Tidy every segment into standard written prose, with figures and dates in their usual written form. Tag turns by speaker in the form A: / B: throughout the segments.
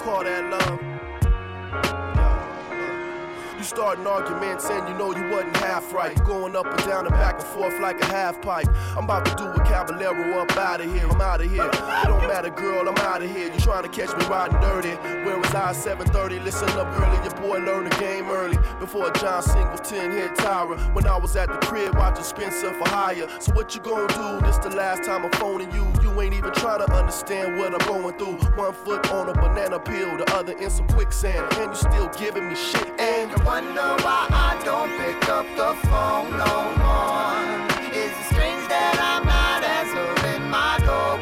A: call that love? You starting arguments and you know you wasn't half right. Going up and down and back and forth like a half pipe. I'm about to do a Caballero up out of here. I'm out of here. It don't matter, girl, I'm out of here. You trying to catch me riding dirty. Where was I? 7:30. Listen up early. Your boy learned the game early. Before John Singleton hit Tyra. When I was at the crib watching Spencer for hire. So what you gonna do? This the last time I'm phoning you. You ain't even trying to understand what I'm going through. One foot on a banana peel, the other in some quicksand. And you still giving me shit. And
B: you wonder why I don't pick up the phone no more. Is it strange that I'm not answering my door?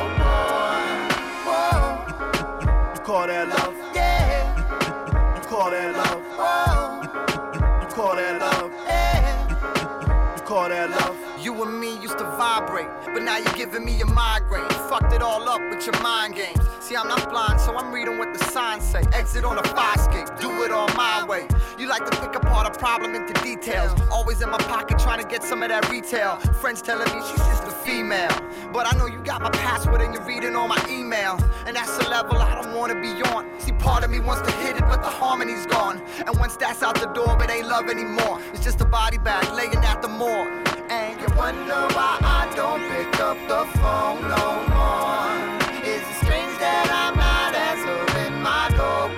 B: Whoa, whoa.
A: You call that love?
B: Yeah.
A: You call that love?
B: Whoa.
A: You call that love?
B: Yeah.
A: You call that love?
B: You and me used to vibrate, but now you're giving me a migraine. Fucked it all up with your mind games. See, I'm not blind, so I'm reading what the signs say. Exit on a fire escape, do it all my way. You like to pick apart a problem into details. Always in my pocket trying to get some of that retail. Friends telling me she's just a female, but I know you got my password and you're reading all my email. And that's a level I don't wanna be on. See, part of me wants to hit it, but the harmony's gone. And once that's out the door, it ain't love anymore. It's just a body bag laying at the morgue. And you wonder why I don't pick up the phone no more. Is it strange that I'm not answering my door?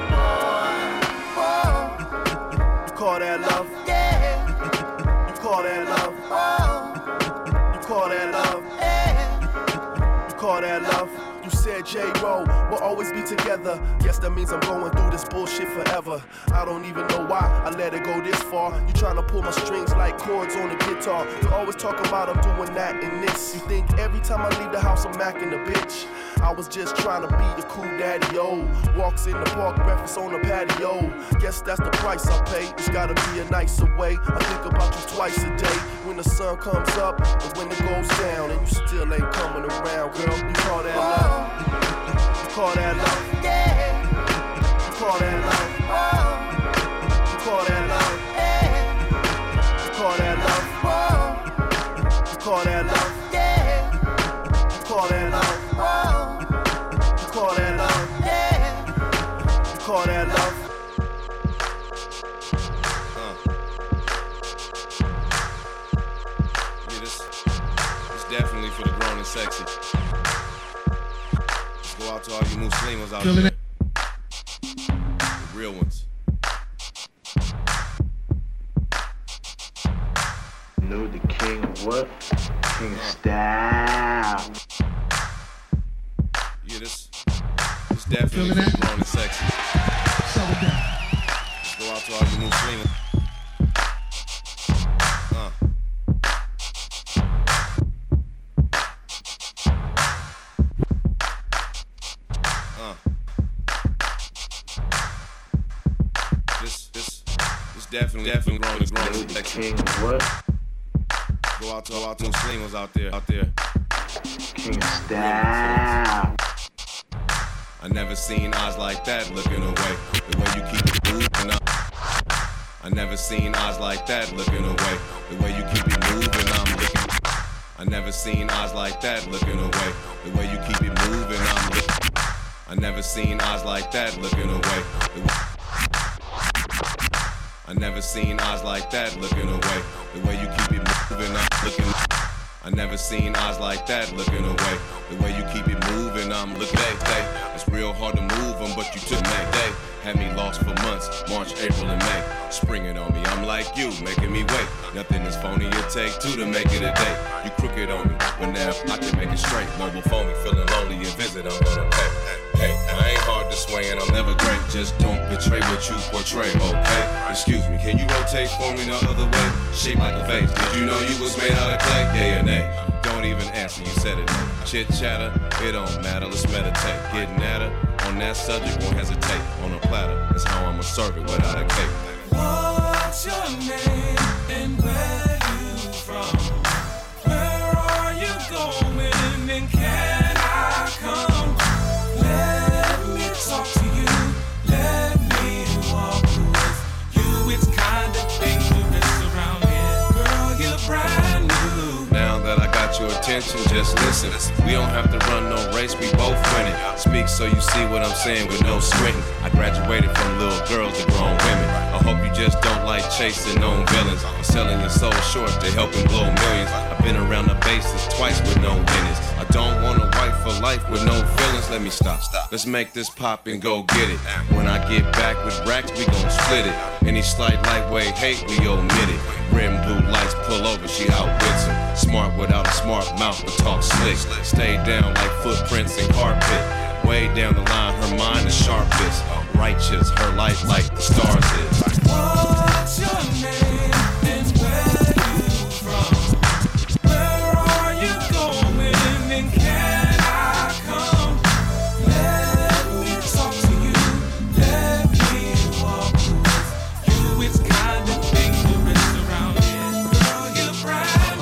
B: Whoa, whoa.
A: You call that love?
B: Yeah.
A: You call that love?
B: Whoa.
A: You call that love?
B: Yeah.
A: You call that love? You said J-Ro, we'll always be together. Guess that means I'm going through this bullshit forever. I don't even know why I let it go this far. You trying to pull my strings like chords on a guitar. You always talk about I'm doing that and this. You think every time I leave the house I'm macking the bitch. I was just trying to be the cool daddy-o. Walks in the park, breakfast on the patio. Guess that's the price I pay. It's gotta be a nicer way. I think about you twice a day. When the sun comes up and when it goes down. And you still ain't coming around, girl. You call that love? You call that love?
B: Yeah.
A: You call that love? You call that love?
B: Yeah.
A: You call that love?
B: Whoa.
A: You call that love?
B: Yeah.
A: You call that love?
B: Whoa.
A: You call that love?
B: Yeah.
A: You call that love?
C: Yeah, this definitely for the grown and sexy. Go out to all you Muslims out there. The real ones.
D: Know the king of what? King style.
C: Yeah, this definitely for the grown and sexy. Let's go out to all you Muslims. Definitely grown and sexy.
D: King what?
C: Go out to Muslims out there.
D: King style.
C: I never seen eyes like that looking away. The way you keep it moving up. I never seen eyes like that looking away. The way you keep it moving, I'm looking. I never seen eyes like that looking away. The way you keep it moving, I'm looking. I never seen eyes like that looking away. I never seen eyes like that looking away. The way you keep it moving, I'm looking. I never seen eyes like that looking away. The way you keep it moving, I'm looking. It's real hard to move them, but you took my day. Had me lost for months, March, April, and May. Springing on me, I'm like you, making me wait. Nothing is phony, it take two to make it a day. You crooked on me, but now I can make it straight. Mobile phone me, feeling lonely, and visit, I'm gonna pay. Hey, I ain't hard to sway and I'm never great. Just don't betray what you portray, okay? Excuse me, can you rotate for me the other way? Shape like a vase, did you know you was made out of clay? Yeah or nay? Don't even answer, you said it. Chit chatter, it don't matter, let's meditate. Getting at her, on that subject, won't hesitate. On a platter, that's how I'ma serve it without a cake.
E: What's your name and where you from? Where are you going and can I come? Let me talk to you, let me walk with you. It's kind of dangerous around here. Girl, you're brand new.
C: Now that I got your attention, just listen. We don't have to run no race, we both winning. Speak so you see what I'm saying with no squinting. I graduated from little girls to grown women. I hope you just don't like chasing known villains or selling your soul short to helping blow millions. I've been around the bases twice with no winners. I don't want a wife for life with no feelings. Let me stop. Let's make this pop and go get it. When I get back with racks, we gon' split it. Any slight lightweight hate, we omit it. Red and blue lights pull over, she outwits him. Smart without a smart mouth, but talk slick. Stay down like footprints in carpet. Way down the line, her mind is sharpest. Righteous, her life like the stars is.
E: What's your name and where you from? Where are you going and can I come? Let me talk to you. Let me walk with you. It's kind of dangerous around here. Girl, you're brand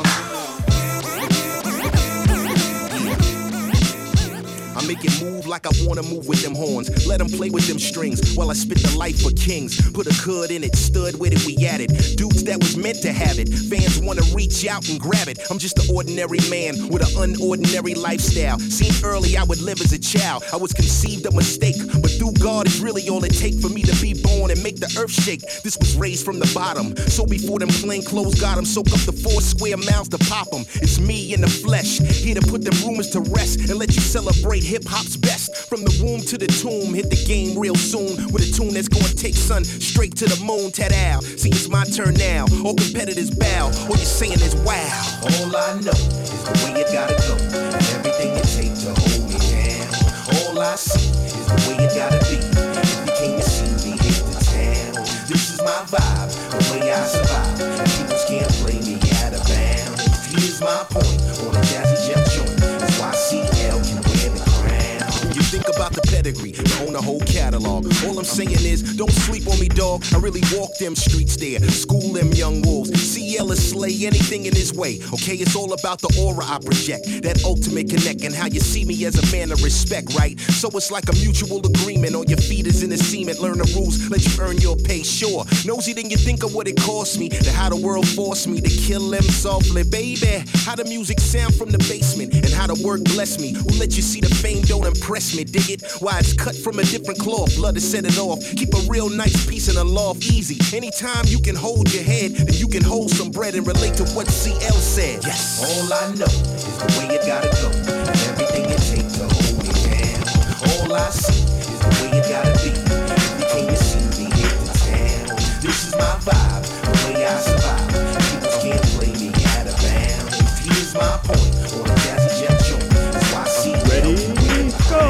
F: I make it move like I wanna move with them horns. Let them play with them strings while I spit the life for kings. Put a hood in it, stood with it, we at it. Dudes that was meant to have it. Fans wanna reach out and grab it. I'm just an ordinary man with an unordinary lifestyle. Seen early I would live as a child. I was conceived a mistake, but through God is really all it take for me to be born and make the earth shake. This was raised from the bottom, so before them plain clothes got them, soak up the 4 square miles to pop them. It's me in the flesh, here to put them rumors to rest and let you celebrate hip-hop's best. From the womb to the tomb, hit the game real soon with a tune that's gonna take son straight to the moon. Tad-ow, see it's my turn now. All competitors bow, all you're saying is wow. All I know is the way it gotta go, and everything it takes to hold me down. All I see is the way it gotta be. If you came to see me, hit the town. This is my vibe, the way I survive. People can't play me out of bounds. Here's my point on a Jazzy Jeff joint. That's why CL can wear the crown. You think about the pedigree, you own a whole catalog. All I'm saying is, don't sleep on me, dog. I really walk them streets there, school them young wolves. CL is slay anything in his way. Okay, it's all about the aura I project, that ultimate connect, and how you see me as a man of respect, right? So it's like a mutual agreement. On your feet is in the cement. Learn the rules, let you earn your pay. Sure, nosy then you think of what it cost me, to how the world forced me to kill them softly, baby. How the music sound from the basement, and how the work bless me. Who let you see the fame don't impress me? Dig it? Why it's cut from a different cloth. Blood to set it off. Keep a real nice piece in the loft. Easy. Anytime you can hold your head, then you can hold some bread and relate to what CL said. Yes. All I know is the way it gotta go, and everything it takes to hold me down. All I see is the way it gotta be. If you came to see me, hit the town. This is my vibe, the way I survive. People can't play me out of bounds. Here's my point on a Jazzy Jeff joint. That's why CL
G: Ready, go.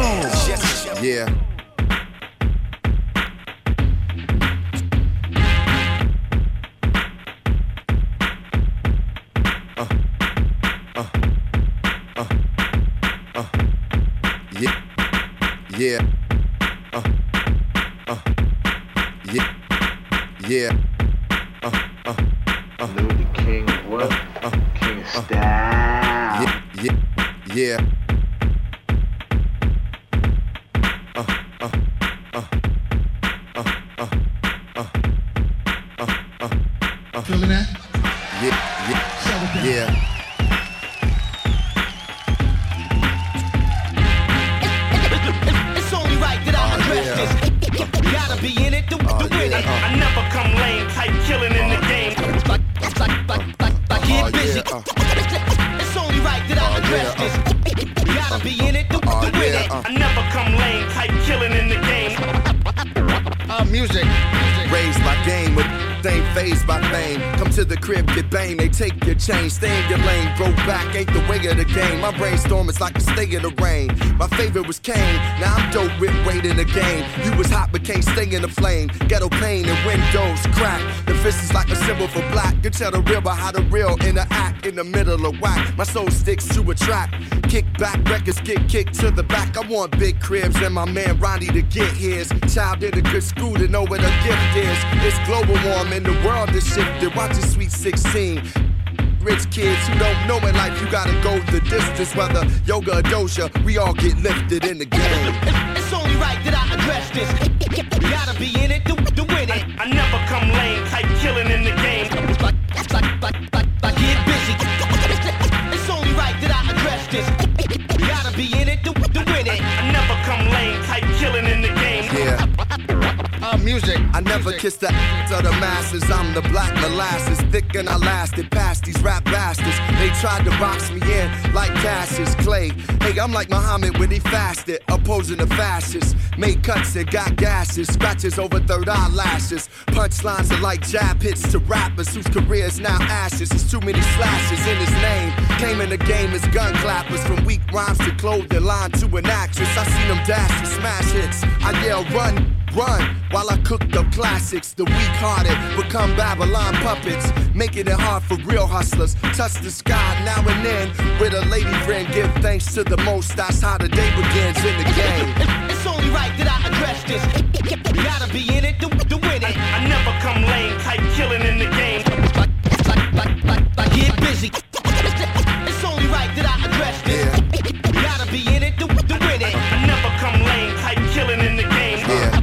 F: Yeah. Yeah. Yeah.
D: Lou the king of what? King of style.
F: Yeah.
H: Feeling that?
F: Yeah.
I: It's only right that I address this. Gotta be in it to win it. I never come lame, type killing in the game. Like get busy. It's only right that I address this. Gotta be in it to win it. I never come lame, type killing in the game.
F: Music. Raised by game with same phase by fame. Come to the crib, get bang, they take your chain. Stay in your lane, grow back, ain't the way of the game. My brainstorm is like a stay in the rain. My favorite was Kane, now I'm dope with weight in the game. You was hot but can't stay in the flame. Ghetto pain and windows crack. The fist is like a symbol for black. You tell the real by how the real interact in the middle of whack. My soul sticks to a track. Kick back, records get kicked to the back. I want big cribs and my man Ronnie to get his. Child in a good school to know what a gift is. It's global warming, the world is shifted. Watch it, Sweet 16. Rich kids who don't know in life, you gotta go the distance. Whether yoga or doja, we all get lifted in the game.
I: It's only right that I address this. Gotta be in it to win it. I never come lame, type killing in the game. Like get busy. It's only right that I address this.
B: Music. I never kissed the ass of the masses. I'm the black molasses, thick and I lasted past these rap bastards. They tried to box me in like Cassius Clay. Hey, I'm like Muhammad when he fasted, opposing the fascists. Made cuts and got gasses, scratches over third eye lashes. Punchlines are like jab hits to rappers whose career is now ashes. There's too many slashes in his name. Came in the game as gun clappers, from weak rhymes to clothing line to an actress. I seen them dash and smash hits. I yell run, run, while I cooked up classics. The weak-hearted become Babylon puppets, making it hard for real hustlers. Touch the sky now and then with a lady friend. Give thanks to the most. That's how the day begins in the game.
I: It's only right that I address this. Gotta be in it to win it. I never come lame, type killing in the game. Like get busy. It's only right that I address this. Gotta be in it to win it. I never come lame, type killing in the game.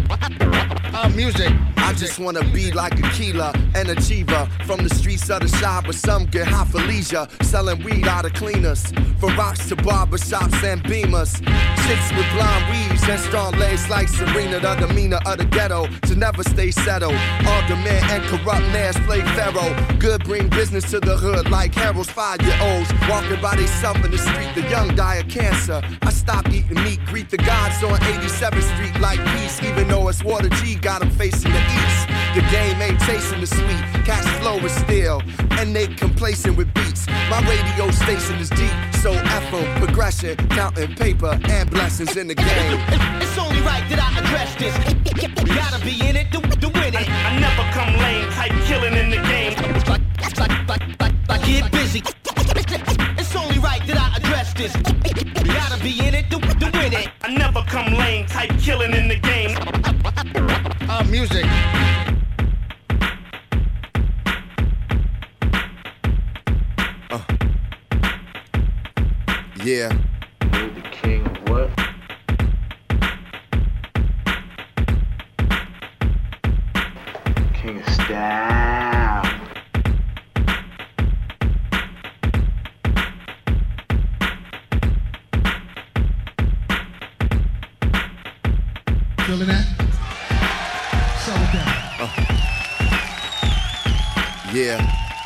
B: Music. I just wanna be like a killer, an achiever. From the streets of the shop, but some get high for leisure. Selling weed out of cleaners, from rocks to barbershops and beamers. Chicks with blonde weaves and strong legs like Serena. The demeanor of the ghetto to never stay settled. All the men and corrupt mayors play pharaoh. Good bring business to the hood like Harold's 5-year-olds. Walking by themselves in the street, the young die of cancer. I stopped eating meat, greet the gods on 87th Street like peace. Even though it's Water G, got them facing the east. The game ain't chasing the sweet, cash flow is still, and they complacent with beats. My radio station is deep, so F 'em, progression, counting paper and blessings in the game.
I: It's only right that I address this. Gotta be in it to win it. I never come lame, type killing in the game. Like get busy. It's only right that I address this. Gotta be in it to win it. I never come lame, type killing in the game.
B: Music. Yeah.
D: You're the king of what? King of style.
H: Feeling that? Settle down.
B: Yeah.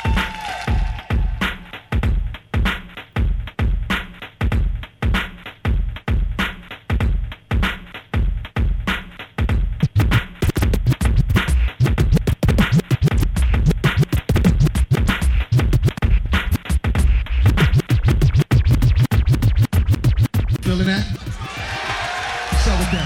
H: Feeling that? Settle down.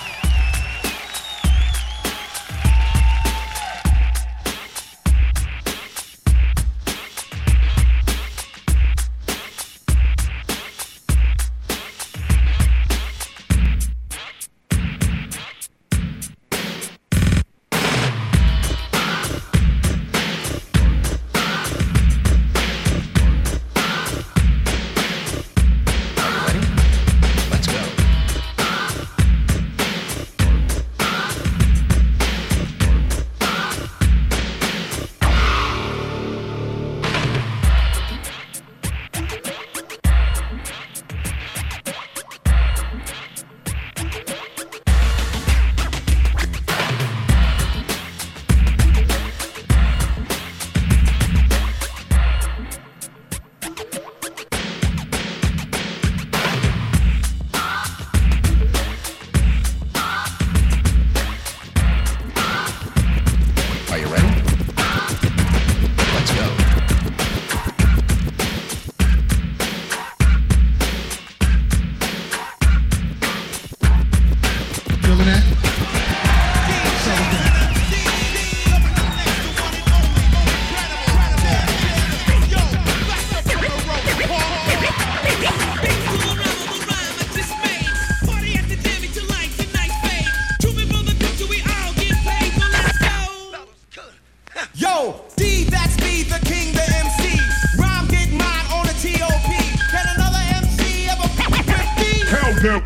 G: them.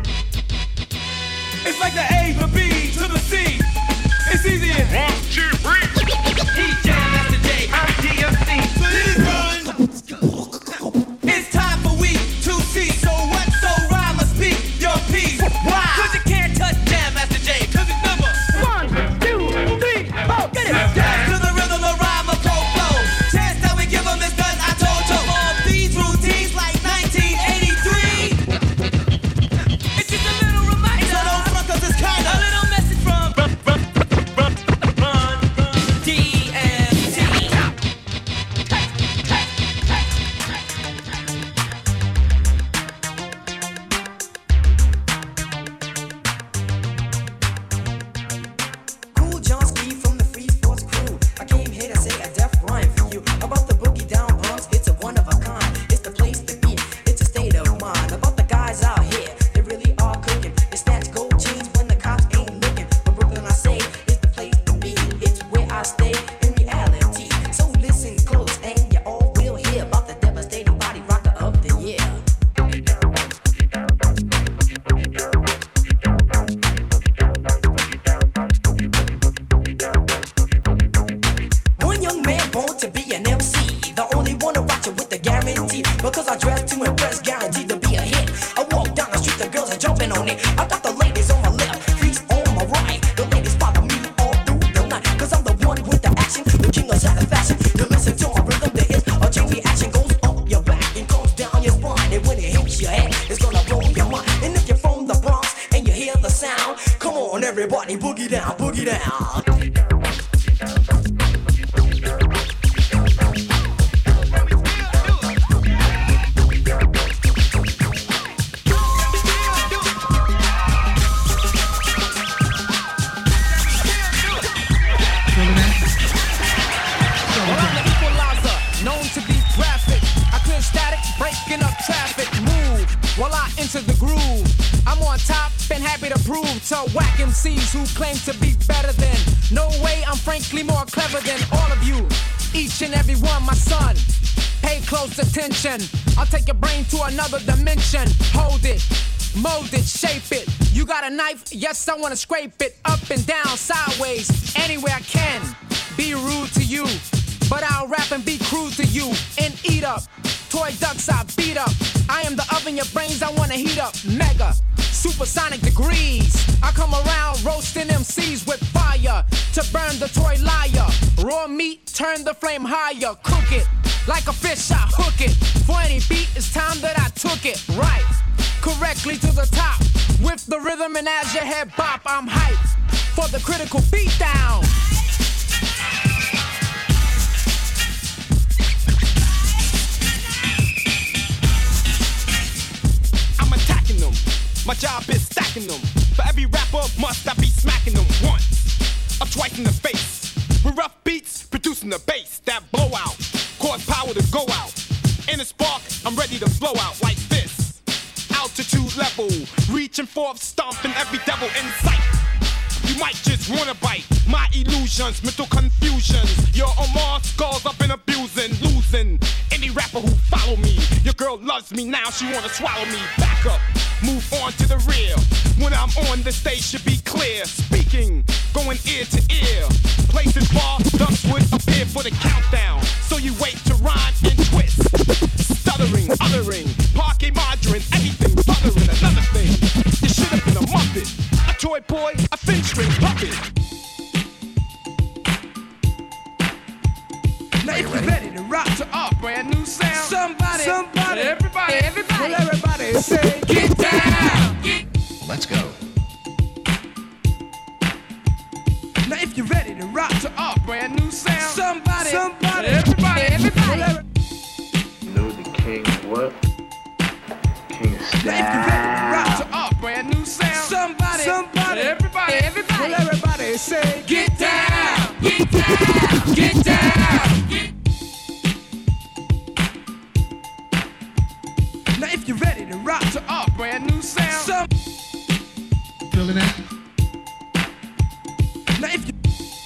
G: It's like the A, the B, to the C. It's easy as 1, 2, 3. He jam after J, I'm DFC. So this run. It's time for we to see. So what? So rhyme or speak your piece. Why? Cause you can't touch jam after J. Cause it's number 1, 2,
J: Come on, everybody, boogie down, boogie down.
K: Breaking up traffic, move while I enter the groove. I'm on top and happy to prove to whack MCs who claim to be better than. No way, I'm frankly more clever than all of you. Each and every one, my son. Pay close attention. I'll take your brain to another dimension. Hold it, mold it, shape it. You got a knife? Yes, I wanna scrape it up and down, sideways, anywhere I can. Be rude to you, but I'll rap and be crude to you and eat up. Toy ducks I beat up. I am the oven your brains I wanna heat up. Mega, supersonic degrees. I come around roasting MCs with fire to burn the toy liar. Raw meat, turn the flame higher. Cook it like a fish, I hook it. For any beat, it's time that I took it right. Correctly to the top. With the rhythm and as your head bop, I'm hyped for the critical beatdown.
L: My job is stacking them. For every rapper, must I be smacking them once or twice in the face. With rough beats, producing the bass that blow out, cause power to go out. In a spark, I'm ready to blow out like this. Altitude level, reaching forth, stomping every devil in sight. You might just wanna bite my illusions, mental confusions. Your Omar skulls up and abusing, losing any rapper who follow me. Your girl loves me now, she wanna swallow me. Back up, move on to the rear. When I'm on the stage, should be clear. Speaking, going ear to ear. Places far, ducks would appear for the countdown. So you wait to rhyme and twist. Stuttering, uttering, parquet margarine, everything buttering. Another thing, you should have been a muppet. A toy boy, a thin string puppet.
K: Now if you're ready to rock to our brand new sound, somebody, everybody, well, everybody say, get down.
M: Let's go.
K: Now if you're ready to rock to our brand new sound, somebody, everybody, well,
D: You know the king what? King style.
K: now if you're ready to rock to our brand new sound, somebody, everybody, well, everybody say, get down, get down, get down. Now if you're ready to rock to our brand new sound,
H: Feeling that?
K: now if you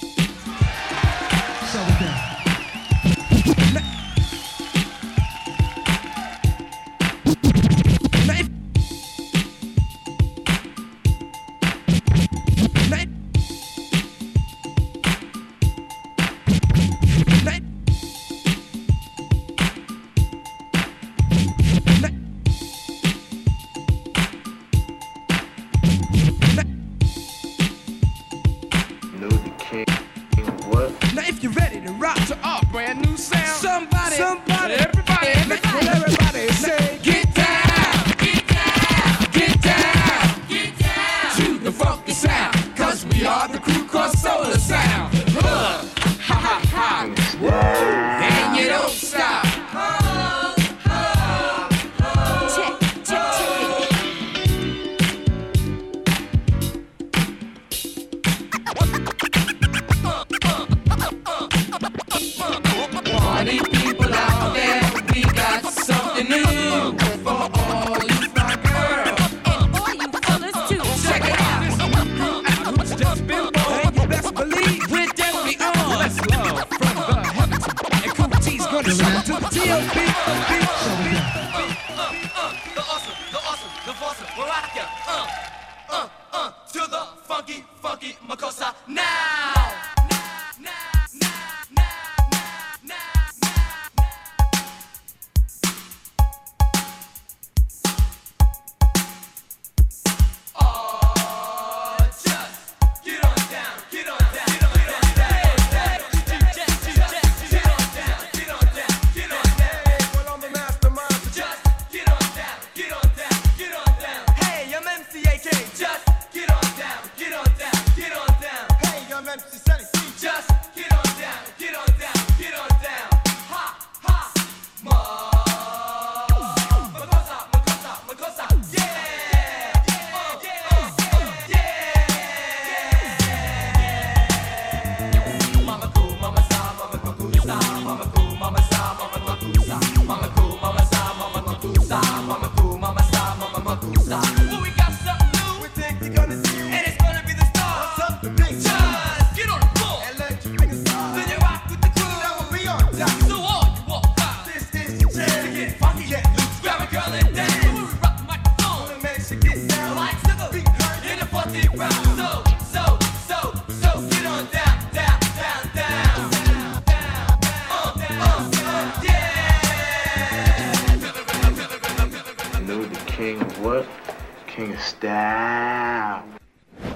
H: Settle down.
K: now if Now if you're ready to rock to our brand new sound, somebody, everybody, well, everybody say, get down, get down, get down, get down to the funky sound, 'cause we are the crew called Solar Sound. Ha ha ha, and you don't stop. Party people out there, we got something new for all you fly girls and all you fellas too. Check it out. Who's just been born? And you best believe we're definitely on. Let's love from the heavens, and Cool T's gonna show to the T.O.B.
G: The awesome, the awesome, we're out here. To the funky, Makossa now. Get on
E: get on down, down, down, down.
D: You know the king of what? King of style.